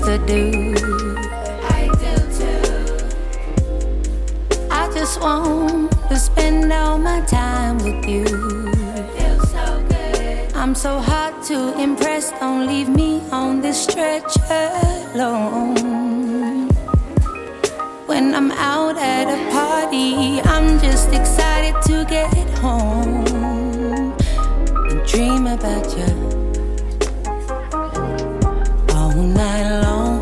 to do. I do too. I just want to spend all my time with you. Feels so good. I'm so hard to impress, don't leave me on this stretch alone. When I'm out at a party, I'm just excited to get home and dream about you all night long.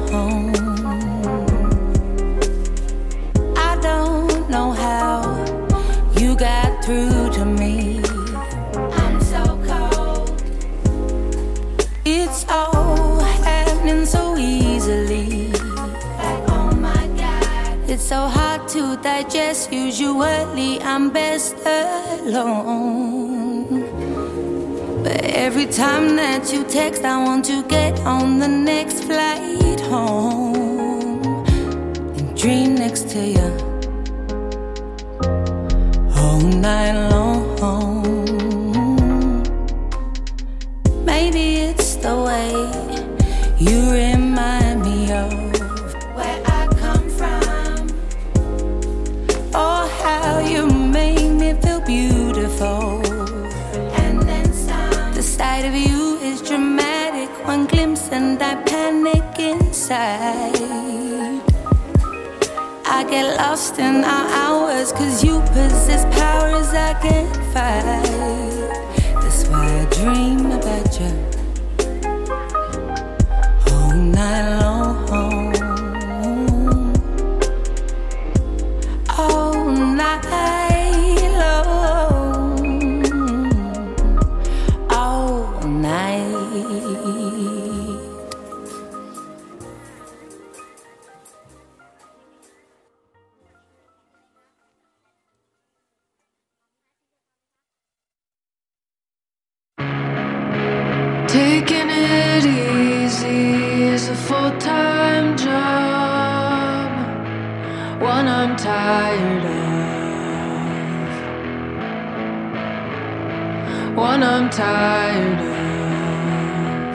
I don't know how you got through to me. I'm so cold. It's all happening so easily. Like, oh my God. It's so hard to digest. Usually I'm best alone, but every time that you text, I want to get on the next flight home and dream next to you all night long. Maybe it's the way you remind me of Where I come from. oh, how you make me feel beautiful. And then some. The sight of you is dramatic. One glimpse and I panic inside. I get lost in our hours, 'cause you possess powers I can't fight. That's why I dream about you all night long. All night long. All night. Taking it easy is a full-time job, one I'm tired of, one I'm tired of.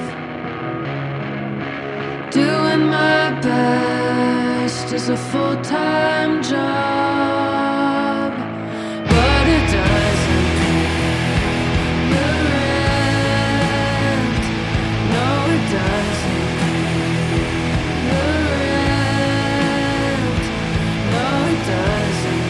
Doing my best is a full-time job, but it doesn't pay the rent. No, it doesn't pay the rent. No, it doesn't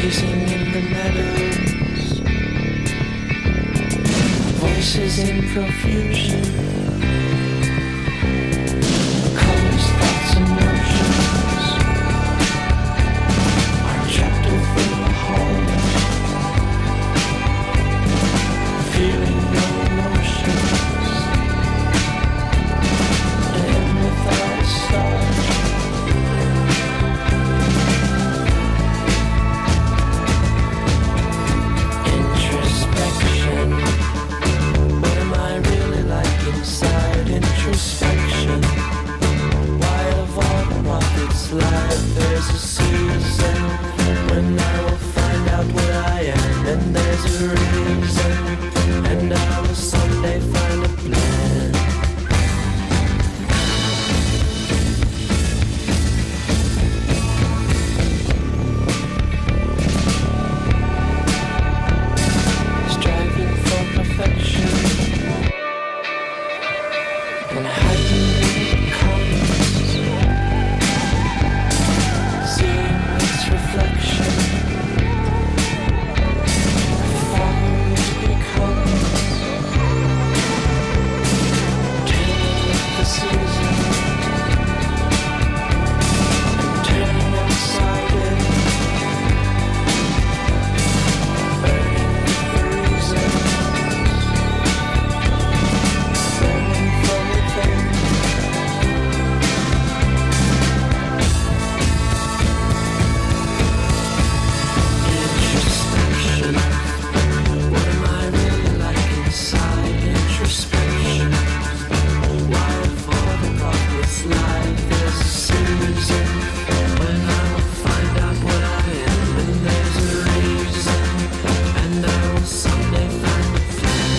gazing in the meadows, voices in profusion, colors, thoughts, emotions are trapped within the home, feeling no emotions, and without a start. What am I really like inside? Introspection. Why of all the rockets life there's a season when I will find out what I am, and there's a reason, and I will someday find a plan. Striving for perfection and hiding when it comes, seeing its reflection, following it becomes, turning with the season, and turning outside it, burning with the reason, burning from within. Introspection. What am I really like inside? Introspection. Why of all the rockets life there's a season when I will find out what I am, and there's a reason, and I will someday find a plan.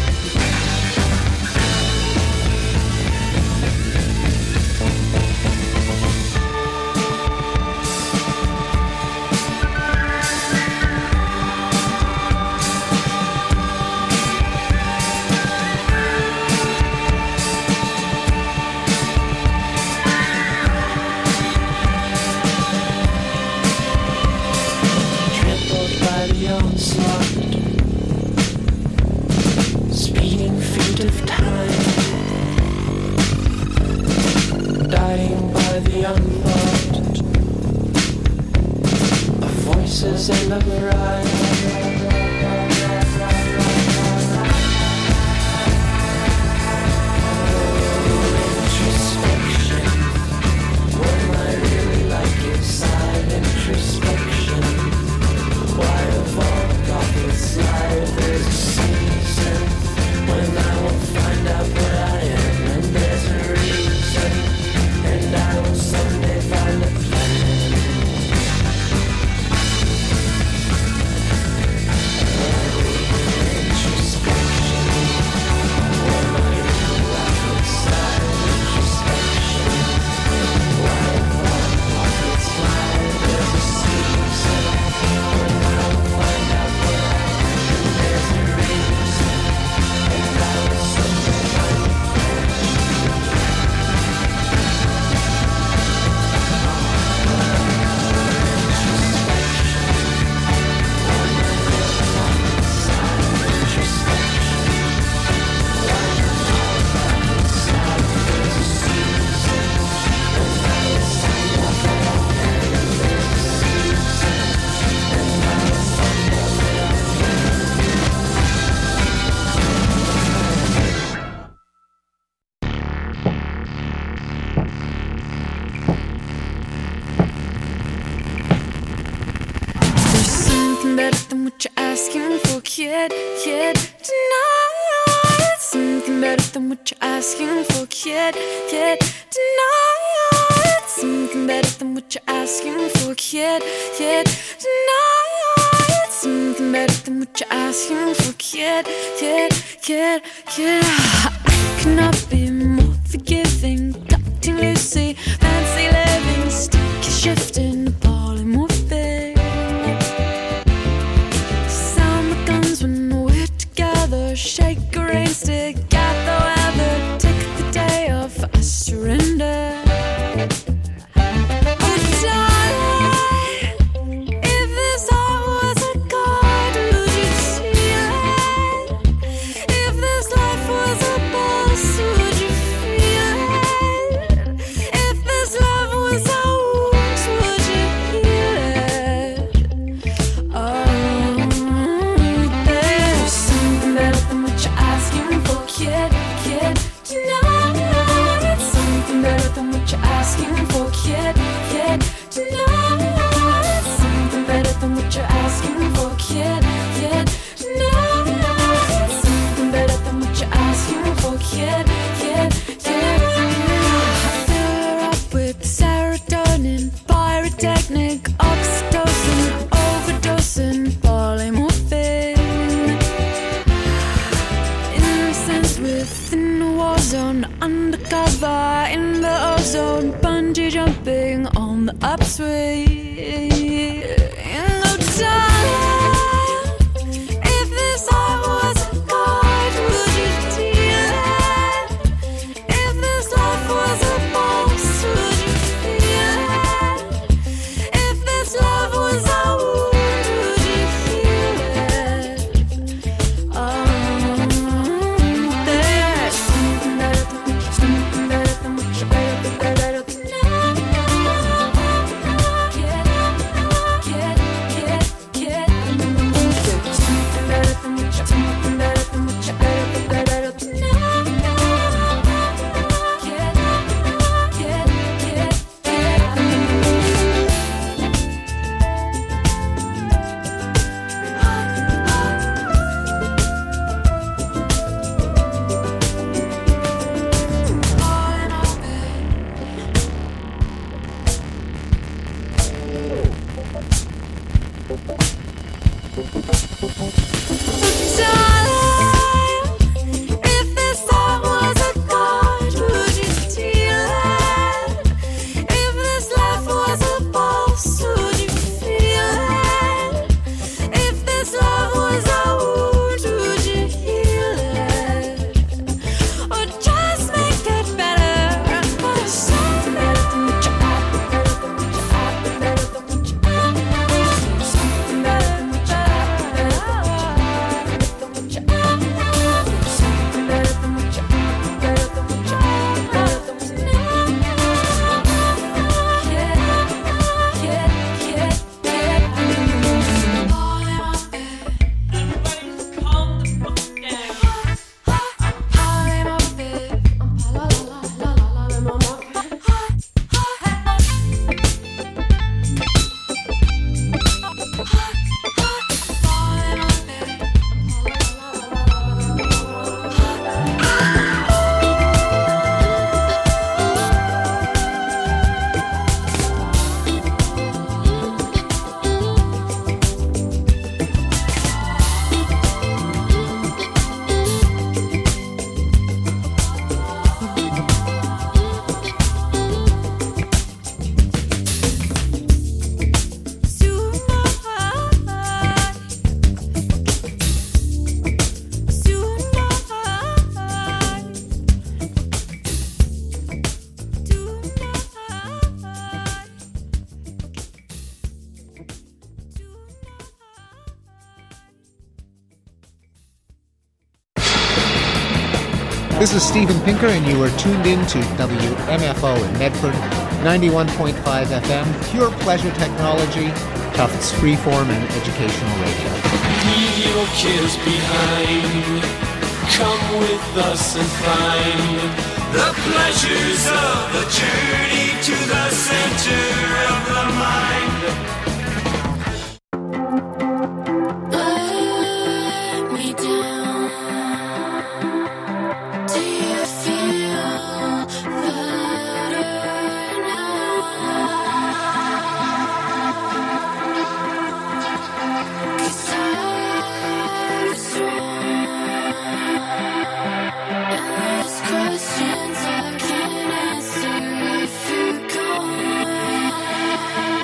Trampled by the onslaught, speeding feet of time, dying by the unthought of voices and of rhyme. Introspection. What am I really like inside? Introspection. Why of all the rockets life there's a season when I will find out what I am, and there's a reason, and I will someday find a plan. Introspection. What am I really like inside? Introspection. Why of all the rockets life there's a season when I will find out what I am, and there's a reason, and I will someday find a plan. There's something better than what you're asking for, kid. Tonight, something better than what you're asking for, kid. Tonight, something better than what you're asking for, kid. Tonight, something better than what you're asking for, kid. I cannot be more forgiving, cutting loosely, fancy living, sticky shifting, appalling moving. Sound the guns when we're together, shake a rain stick, gather weather, take the day off, I surrender. Oh, darling, if this all Sputnik, oxytocin, overdosing, polymorphine. Innocence within the war zone, undercover in the ozone, bungee jumping on the upswing. In no time, if this heart was a god, would you deal it? If this life was a boss, would you feel it? If this love was a wound, would you heal it? There's something better than what you're better than This is Steven Pinker, and you are tuned in to WMFO in Medford, 91.5 FM, pure pleasure technology, Tufts freeform and educational radio. Leave your cares behind. Come with us and find the pleasures of the journey to the center of the mind. Questions I can't answer if you're gone.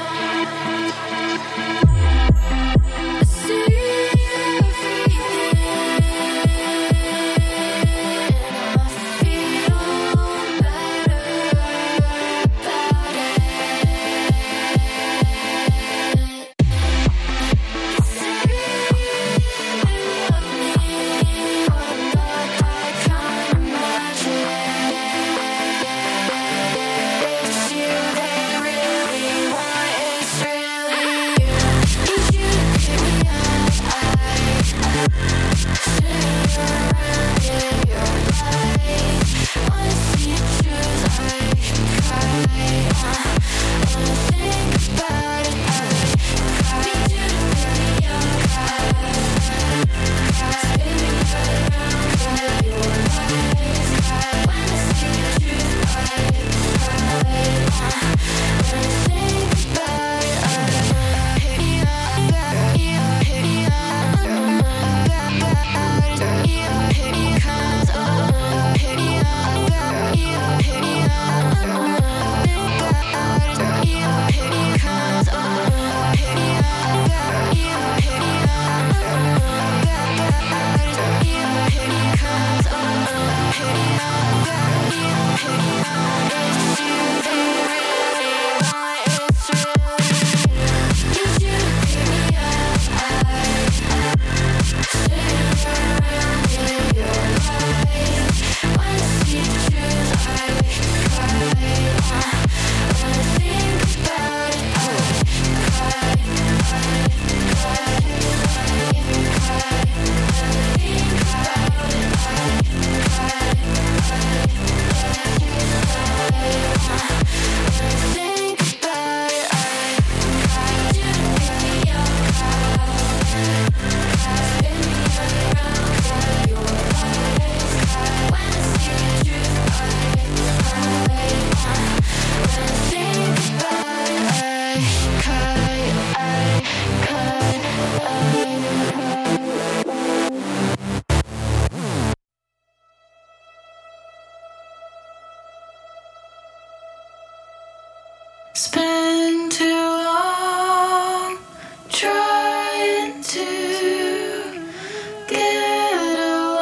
Spend too long trying to get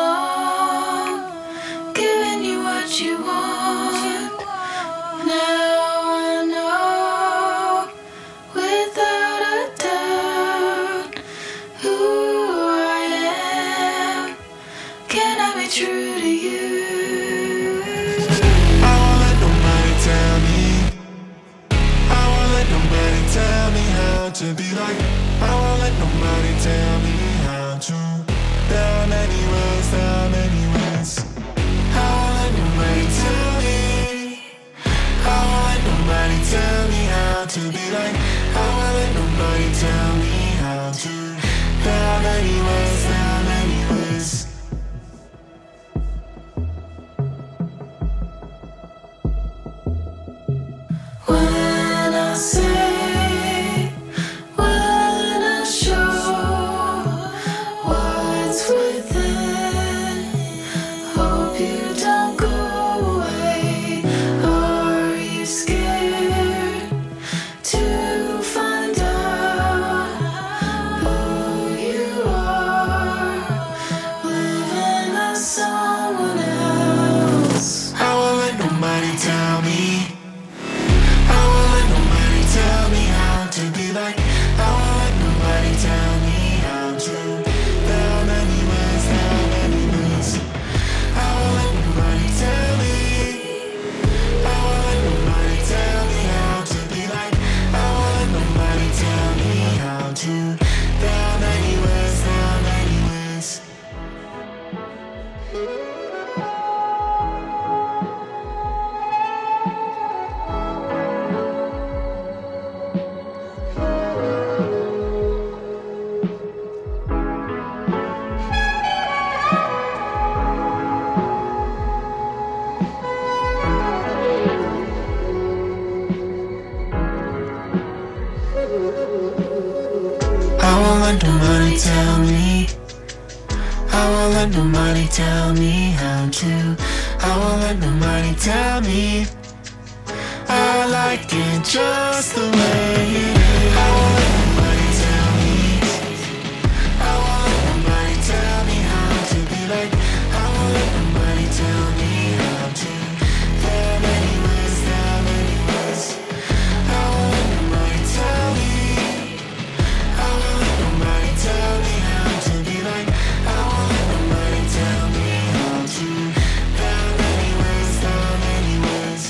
along, giving you what you want. Now I know without a doubt who I am. Can I be true to you? I won't let nobody tell me. I won't let nobody tell me how to be like. I won't let nobody tell me how to. There are many ways, there are many ways. I won't let nobody tell me. I won't let nobody tell me how to be like. I won't let nobody tell me how to. There are many ways, there are many ways. When I say, when I show what's within, hope you don't go away. Are you scared to find out who you are, living as someone else? I won't let nobody tell me. I won't let nobody tell me how to be like. I won't let nobody tell me how to. There are many ways, there are many ways. I won't let nobody tell me. I won't let nobody tell me how to be like. I won't let nobody tell me how to. There are many ways, there are many ways. I won't let nobody tell me. I won't let nobody tell me how to. I won't let nobody tell me. I like it just the way it is. I won't let nobody tell me. I won't let nobody tell me how to be like. I won't let nobody tell me how to. There are many ways, there are many ways. I won't let nobody tell me. I won't let nobody tell me how to be like. I won't let nobody tell me how to. There are many ways, there are many ways.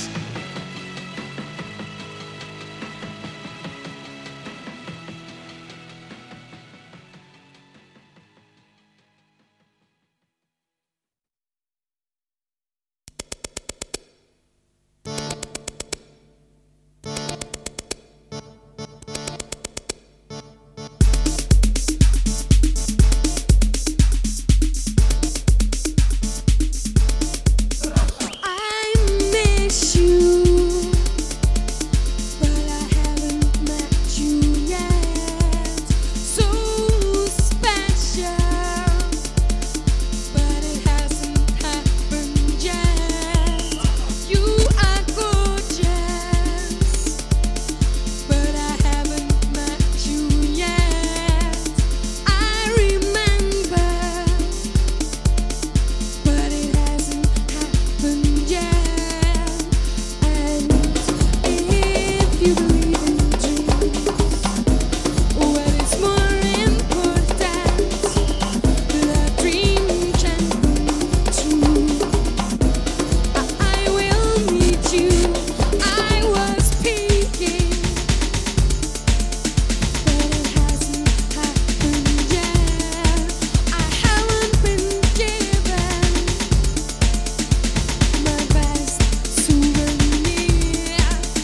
I miss you, but I haven't met you yet. So special, but it hasn't happened yet. You are gorgeous, but I haven't met you yet. I remember, but it hasn't happened yet. And if you believe in dreams, well, it's more important that a dream can come true. I will meet you. I was peeking, but it hasn't happened yet. I haven't been given my best souvenir.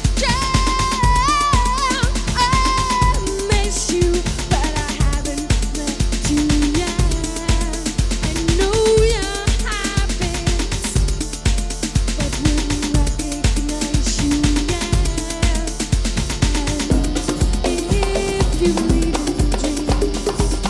Yeah, I miss you, but I haven't met you yet. I know your habits, but wouldn't recognize you yet. And if you believe in dreams,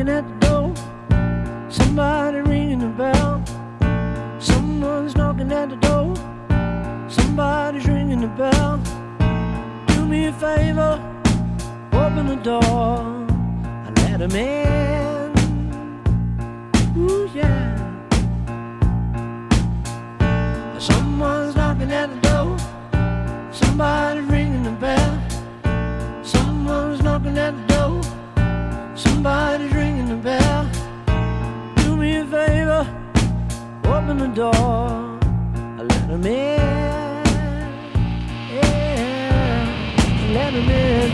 knocking at the door. Somebody ringing the bell. Someone's knocking at the door. Somebody's ringing the bell. Do me a favor, open the door and let him in. Ooh, yeah. Someone's knocking at the door. Somebody's ringing the bell. Someone's knocking at the door. Somebody's ringing the bell. Do me a favor, open the door and let him in. Yeah, let him in.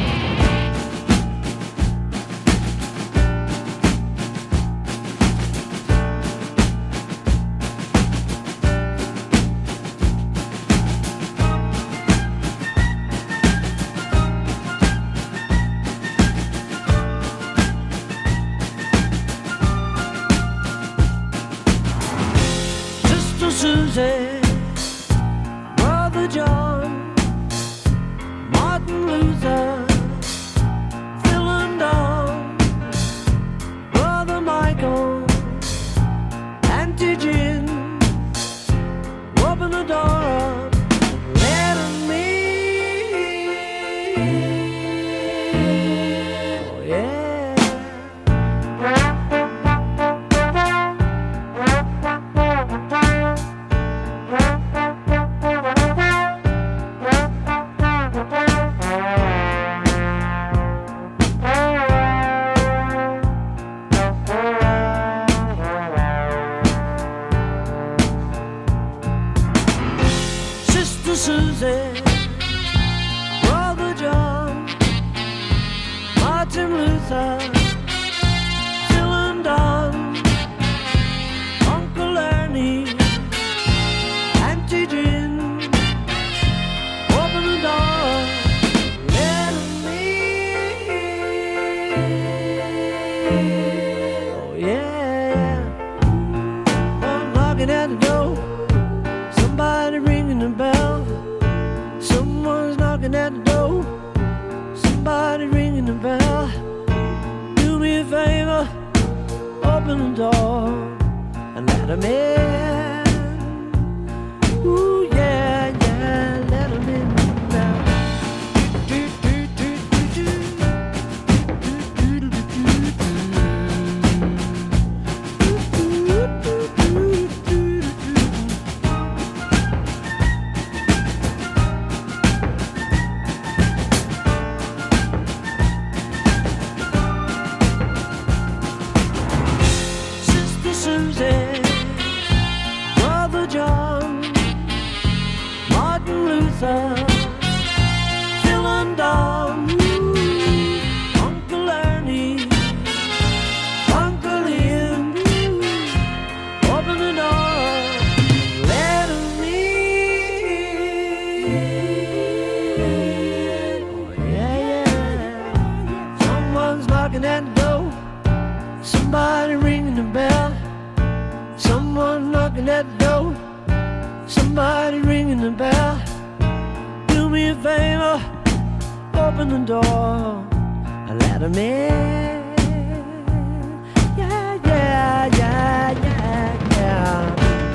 Susie, Brother John, Martin Luther, Phil and Don, Brother Michael, Auntie Jean, open the door up, let him in. Oh yeah. Susie, Brother John, Martin Luther, Phil and Don, Uncle Ernie, Auntie Jean, open the door, let him in. Oh yeah, I'm knocking at the door, somebody ringing the bell. Someone's knocking at the door. Somebody ringing the bell. Do me a favor, open the door and let him in. Ooh yeah, yeah, let him in now. Susie, Brother John, Martin Luther, Phil and Don, Uncle Ernie, Uncle Ian, open the door, let him in. Oh yeah, yeah. Someone's knocking at the door. Somebody ringing the bell. Someone knocking at the door. Somebody ringing the bell. Do me a favor, open the door and let him in. Yeah, yeah, yeah, yeah, yeah.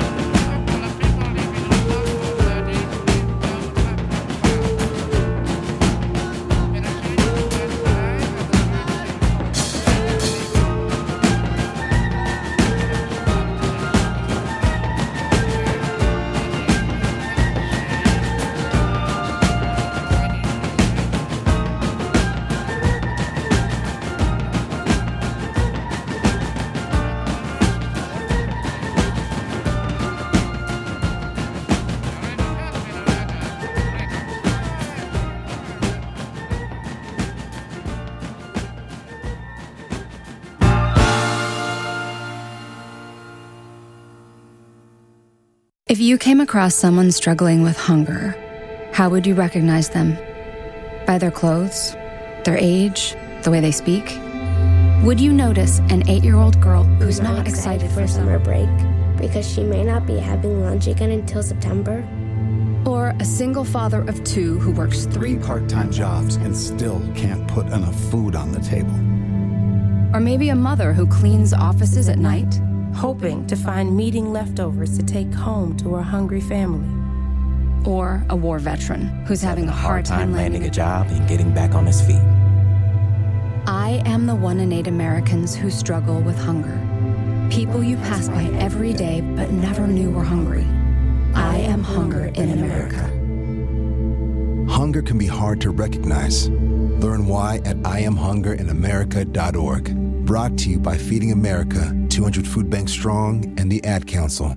If you came across someone struggling with hunger, how would you recognize them? By their clothes, their age, the way they speak? Would you notice an 8-year-old girl who's not excited for summer break because she may not be having lunch again until September? Or a single father of 2 who works 3 part-time jobs and still can't put enough food on the table? Or maybe a mother who cleans offices at night? Hoping to find meeting leftovers to take home to her hungry family. Or a war veteran who's having a hard time landing a job and getting back on his feet. I am the one in 8 Americans who struggle with hunger. People you pass by every day but never knew were hungry. I am hunger in America. Hunger can be hard to recognize. Learn why at IamHungerInAmerica.org. Brought to you by Feeding America, 200 Food Banks Strong, and the Ad Council.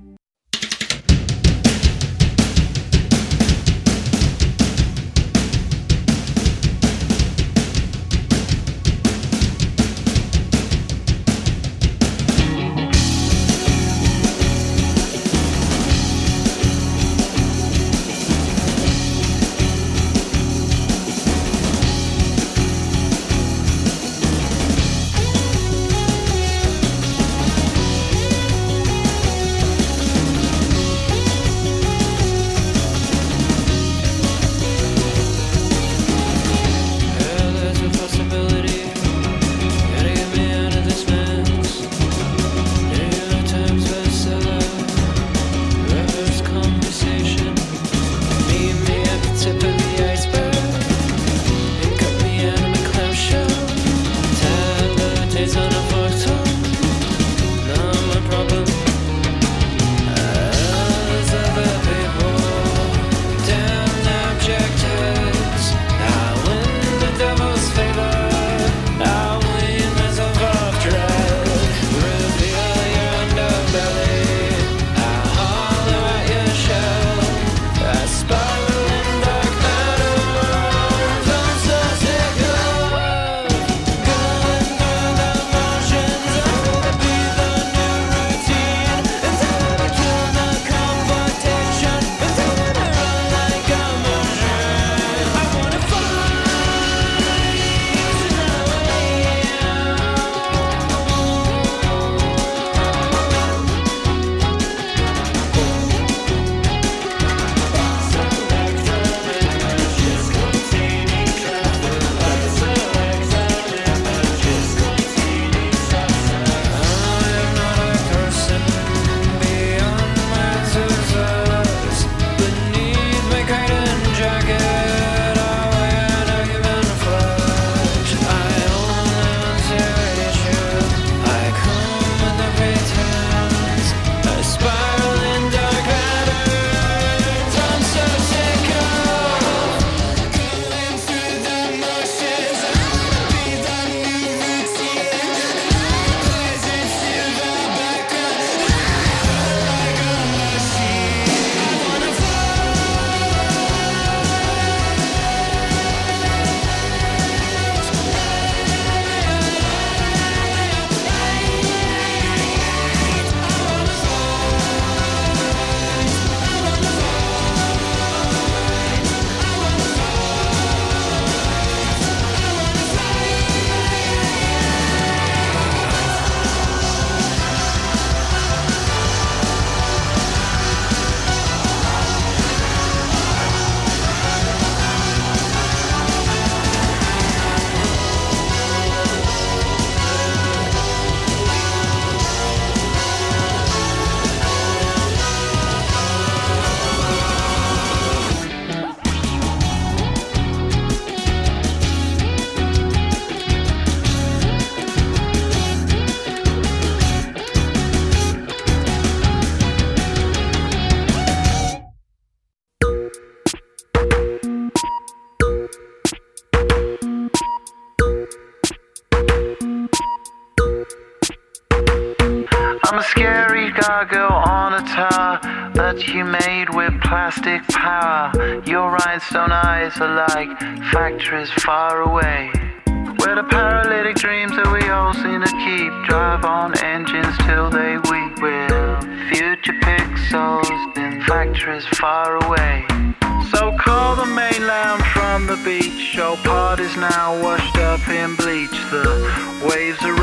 I'm a scary gargoyle on a tower that you made with plastic power. Your rhinestone eyes are like factories far away, where the paralytic dreams that we all seem to keep drive on engines till they weep. We're future pixels in factories far away. So call the mainland from the beach. Your part is now washed up in bleach. The waves are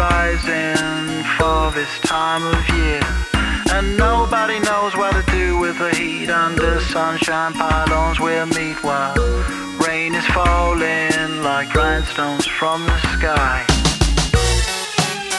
rising for this time of year, and nobody knows what to do with the heat. Under sunshine pylons we'll meet while rain is falling like rhinestones from the sky.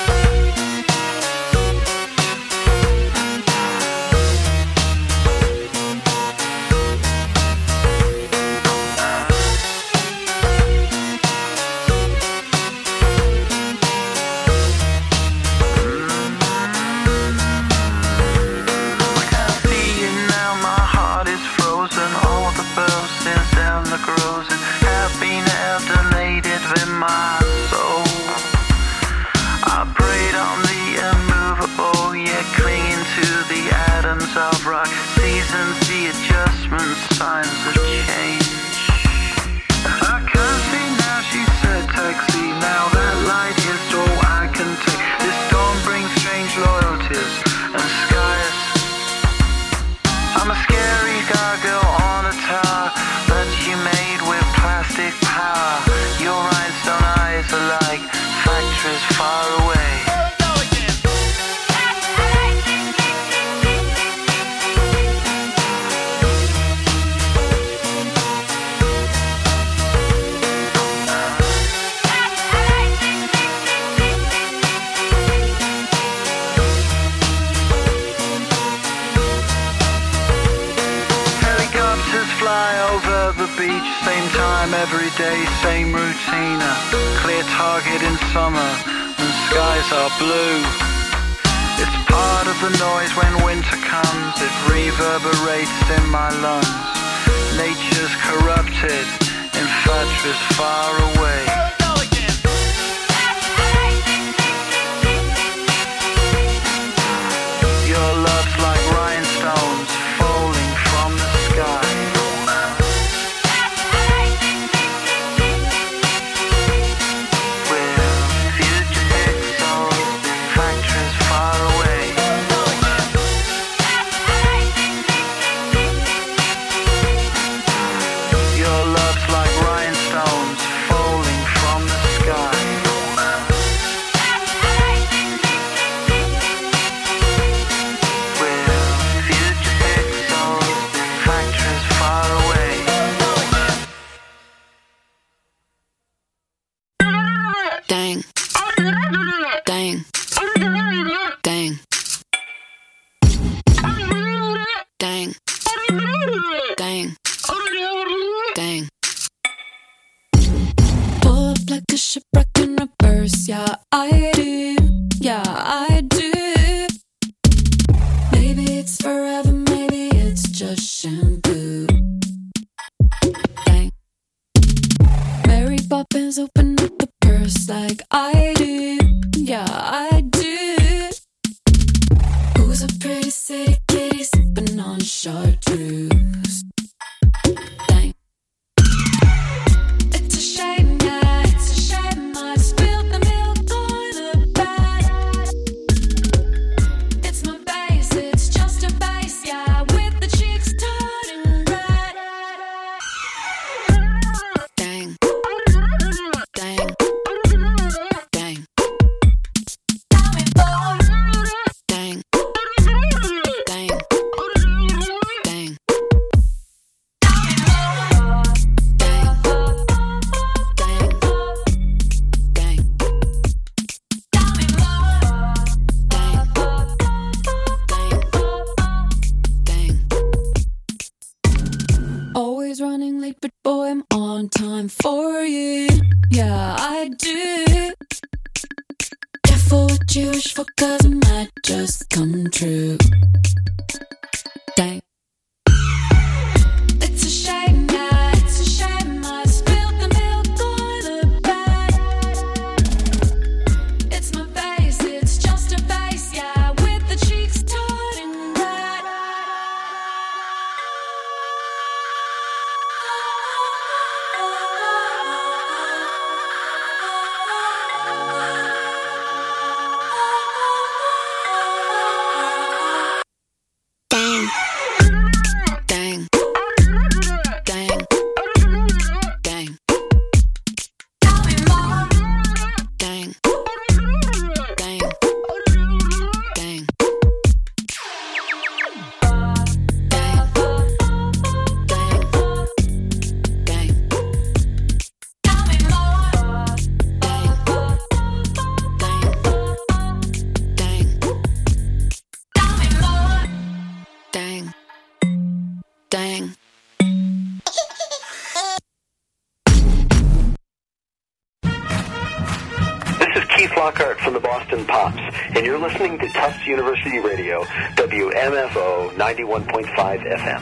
seasons, the adjustments, signs of change. I can't see now, she said, taxi. Now that light is all I can take. This storm brings strange loyalties and skies. I'm a scary gargoyle on a tower that you made with plastic power. Your rhinestone eyes are like factories far away. Beach, same time every day, same routine. A clear target in summer when skies are blue. It's part of the noise when winter comes. It reverberates in my lungs. Nature's corrupted in factories far away. Your love's like rhinestones falling from the sky. Lockhart from the Boston Pops, and you're listening to Tufts University Radio, WMFO 91.5 FM.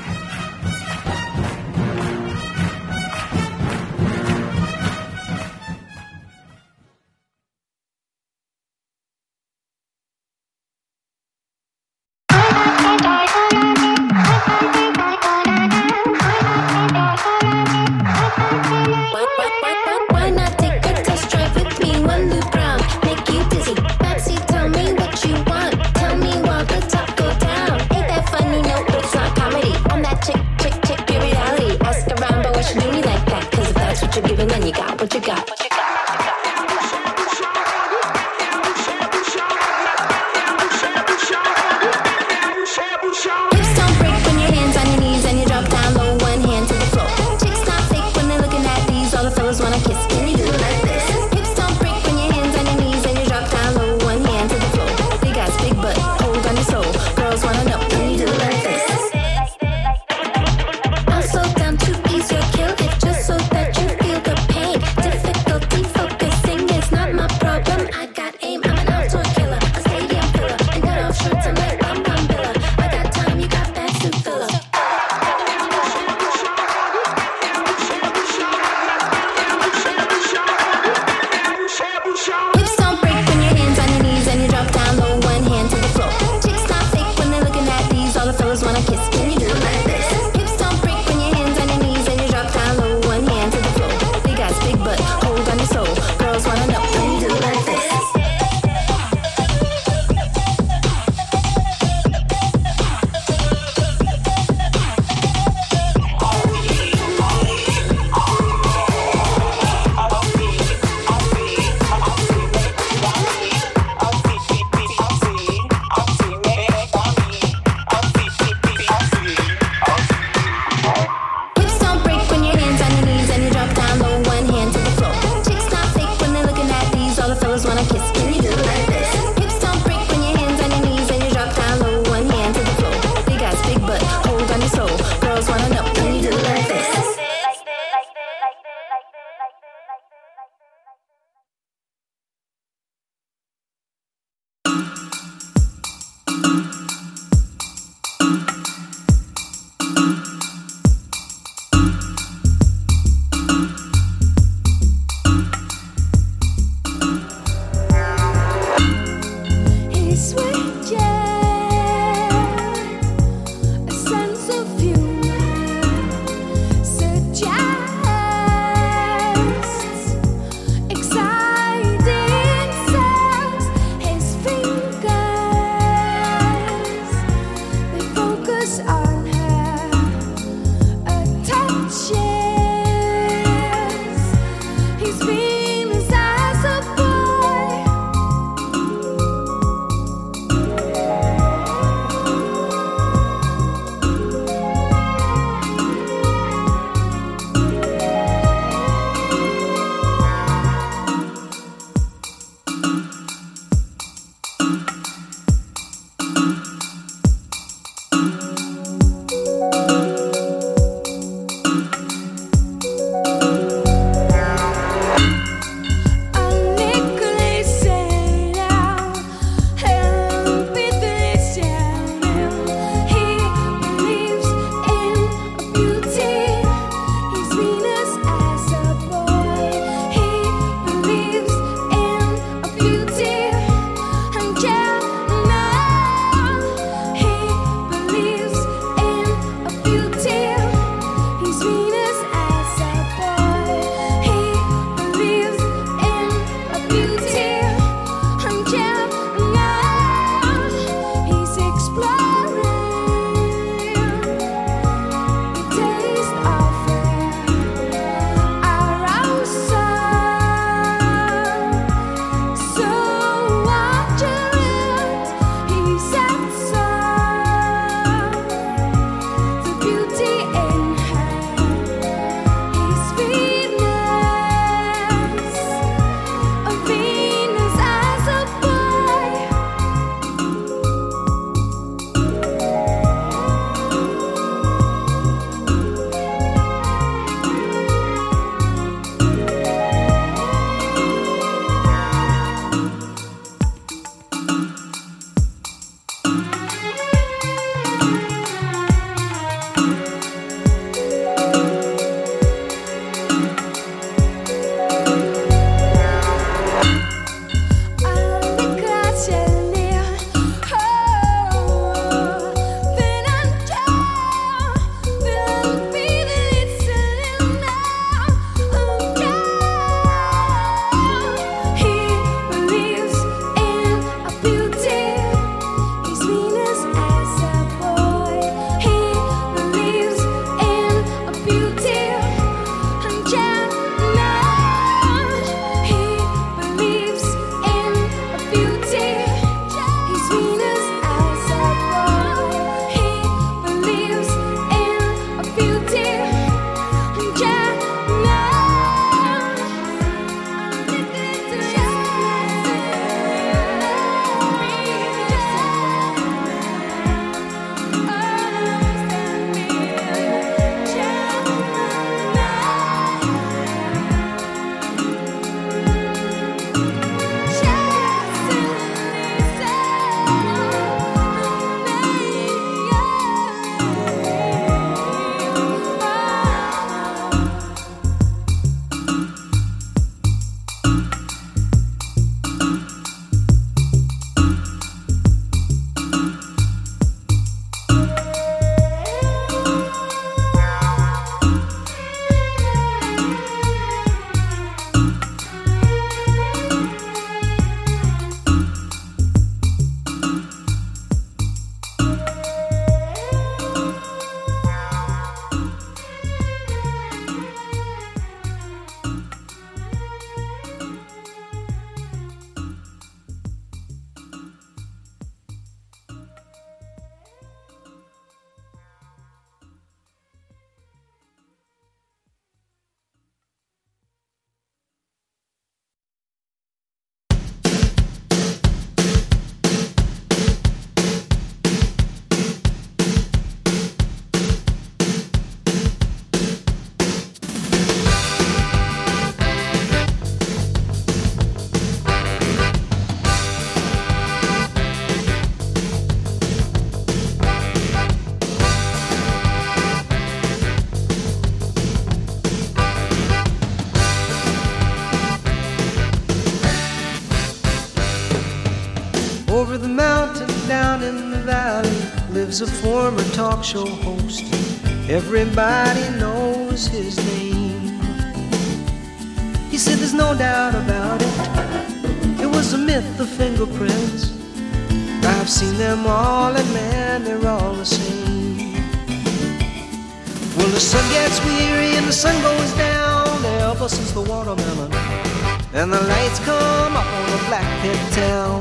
lives a former talk show host. Everybody knows his name. He said there's no doubt about it. It was a myth, the fingerprints. I've seen them all, and man, they're all the same. Well, the sun gets weary and the sun goes down ever since the watermelon, and the lights come up on a black pit town.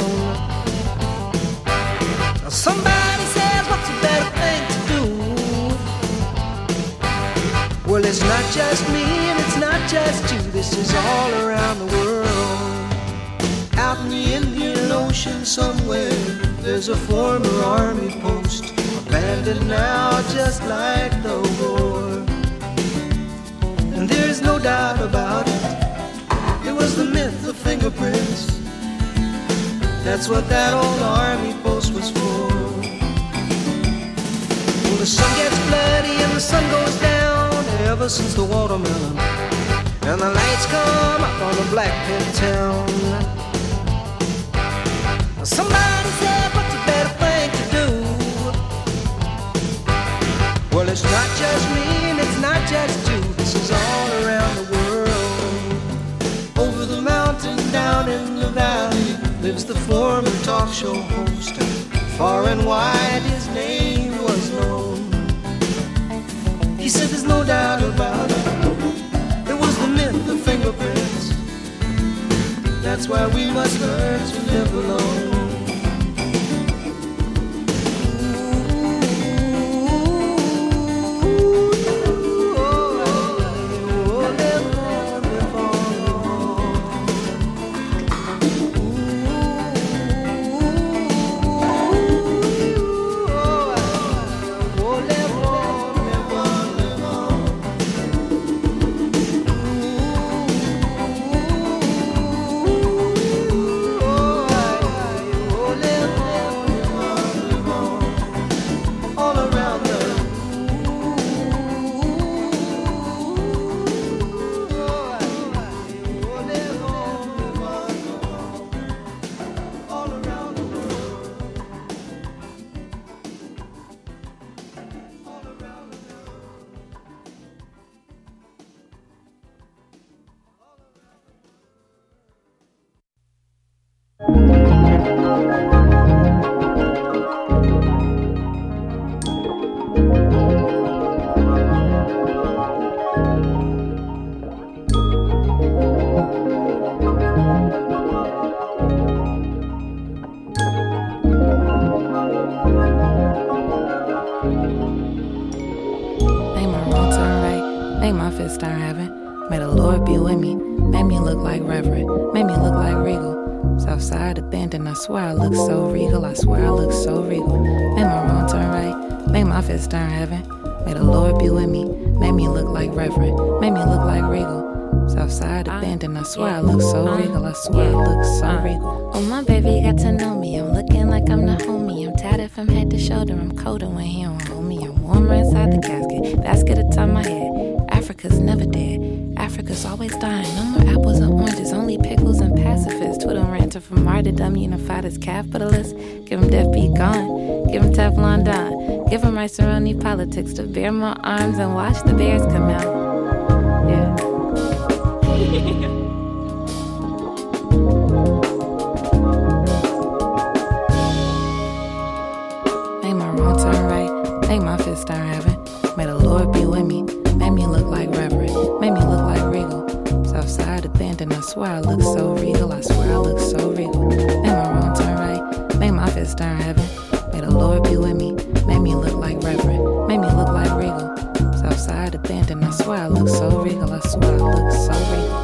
Now somebody says, what's a better thing to do? Well, it's not just me and it's not just you. This is all around the world. Out in the Indian Ocean somewhere, there's a former army post, abandoned now just like the war. And there's no doubt about it, it was the myth of fingerprints. That's what that old army post was for. Well, the sun gets bloody and the sun goes down ever since the watermelon, and the lights come up on the black pit town. Now somebody said, what's a better thing to do? Well, it's not just me and it's not just you. This is all around the world. Over the mountain, down in the valley, lives the former talk show host. Far and wide his name was known. He said there's no doubt about it, it was the myth of fingerprints. That's why we must learn to live alone. I swear I look so regal, I swear I look so regal. Made my wrong turn right, made my fist turn heaven. May the Lord be with me, made me look like reverend, made me look like regal. Southside abandoned, I swear I look so regal, I swear I look so regal. Oh, my baby got to know me, I'm looking like I'm the homie. I'm tatted from head to shoulder, I'm colder when he don't hold me. I'm warmer inside the casket, basket atop my head. Africa's never dead, Africa's always dying. No more apples and oranges, only pickles and pacifists. Twiddle ranter from martyrdom, unified as capitalists. Give him death be gone, give him Teflon Don. Give him rice-a-roni politics to bear more arms and watch the bears come out. Yeah. Make my wrong turn right, make my fist turn heaven. May the Lord be with me, make me look like reverend, make me look like regal. Southside abandoned, I swear I look so regal, I swear I look so regal. Make my wrong turn right, make my fist turn heaven. May the Lord be with me, make me look like reverend, make me look like regal. Southside abandoned, I swear I look so regal, I swear I look so regal.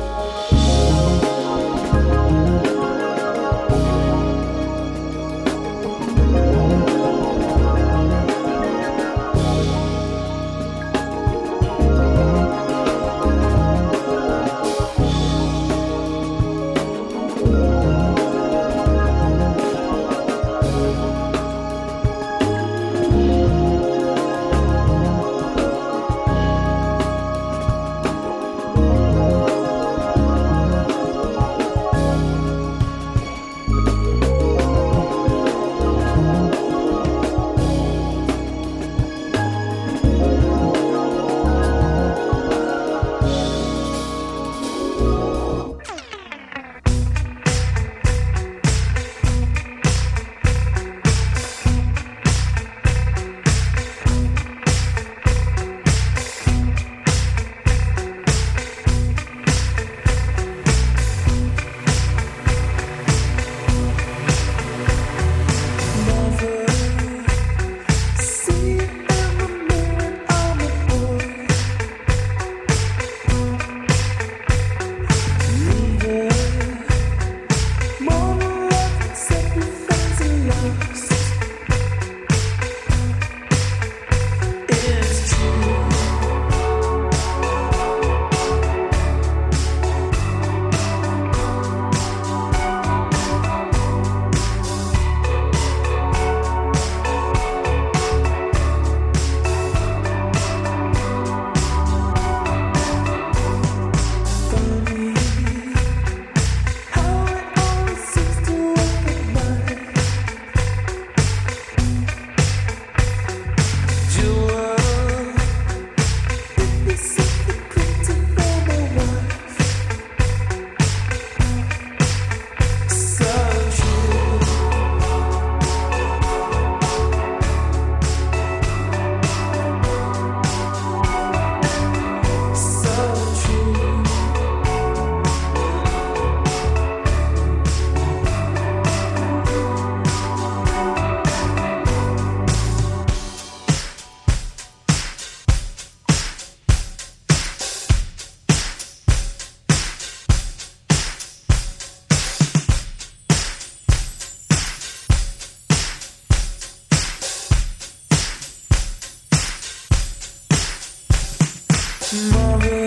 Tomorrow